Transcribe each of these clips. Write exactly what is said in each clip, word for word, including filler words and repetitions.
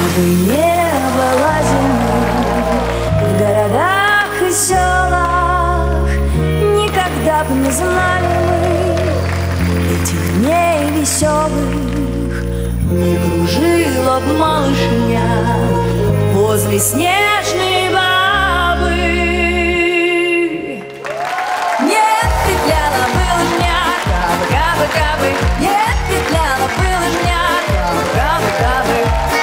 Кабы не было зимы в городах и селах, никогда б не знали мы этих дней веселых. Не кружила б малышня возле снежной бабы. Нет, петляла бы лыжня, кабы, кабы, кабы. Нет, петляла бы лыжня, кабы, кабы, кабы.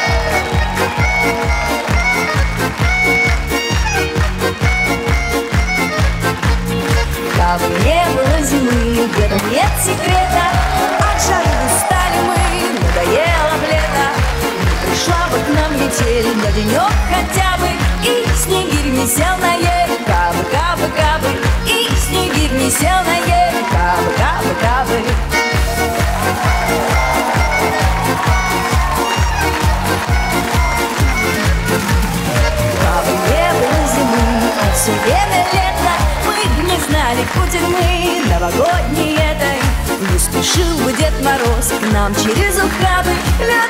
Кабы не было зимы, в этом нет секрета. От жары устали мы, надоело б лето. Не пришла бы к нам метель на денек хотя бы, и снегирь не сел на ель. Кабы, кабы, кабы, и снегирь не сел на ель. Кабы, кабы, кабы. Кабы не было зимы, а все время лето, мы б не знали кутерьмы новогодней этой. Не спешил бы Дед Мороз к нам через ухабы.